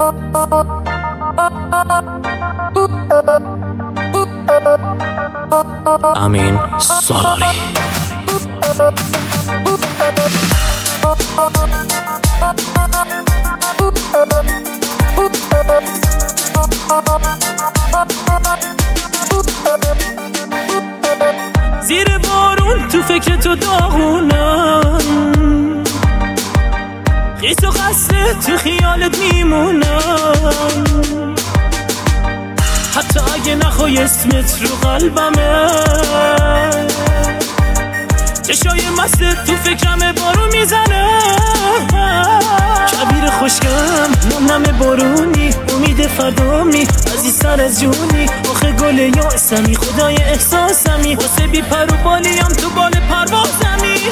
امین سالاری. زیر بارون تو فکر تو داغونم، خیس و خسته تو خیالت میمونم، حتی اگه نخوای اسمت رو قلبمه. چشای مست تو فکرم بارون میزنه، کبیر خوشگم نم بارونی، امید فردامی از این سر از جونی، آخه گل یاسمی خدای احساسمی، واسه بی پر و بالیم تو بال پروازمی.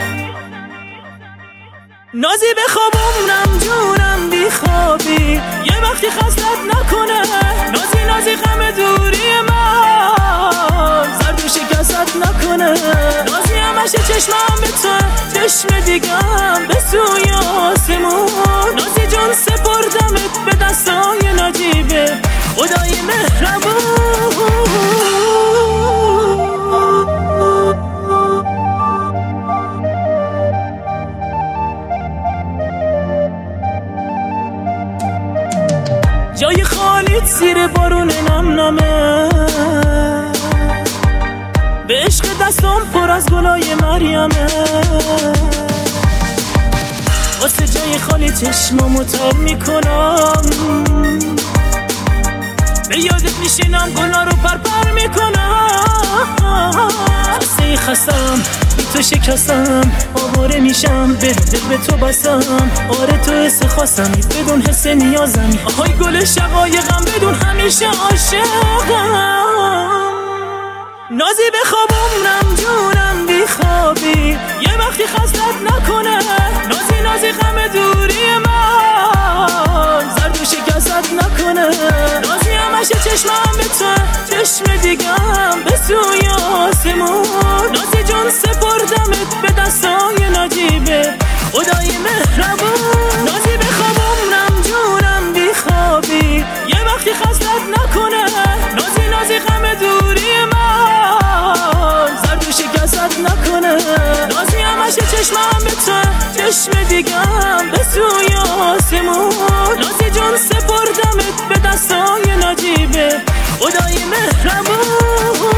نازی بخواب عمرم جونم بی خوابی، یه وقتی خستت نکنه، نازی نازی غم دوری من زرد و شکست نکنه، نازی همش چشمم به تو، چشم دیگم به سوی آسمون، نازی جان سپردمت به دستای نجیبه خدای مهربون. جای خالیت زیر بارون نم نمه، به عشق دستم پر از گلای مریمه، واسه جای خالی چشمامو تر میکنم، به یادت میشینم گلا رو پرپر میکنم، خسته خستم بی تو شکستم، آواره میشم به دل به تو بستم، آره تو حس خواستمی بدون حس نیازمی، آهای گل شقایقم بدون همیشه عاشقم. نازی بخواب عمرم جونم بی خوابی، یه وقتی خستت نکنه، نازی نازی غم دوری من زرد و شکست نکنه، نازی همش چشمم به تو، چشم دیگم به سوی آسمون، نازی جان سپردمت به دستای نجیبه خدای مهربون. نازی بخواب عمرم جونم بی خوابی، یه وقتی خستت نکنه، نازی نازی غم دوری من زرد و شکست نکنه، نازی همش چشمم به تو، چشم دیگم به سوی آسمون، نازی جان سپردمت به دستای نجیبه خدای مهربون.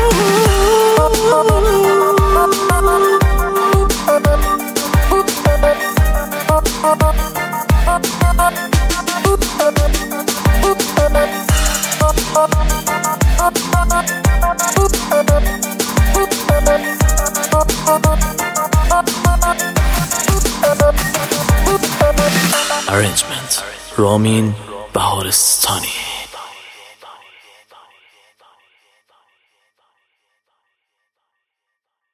Arrangement رامین بهارستانی.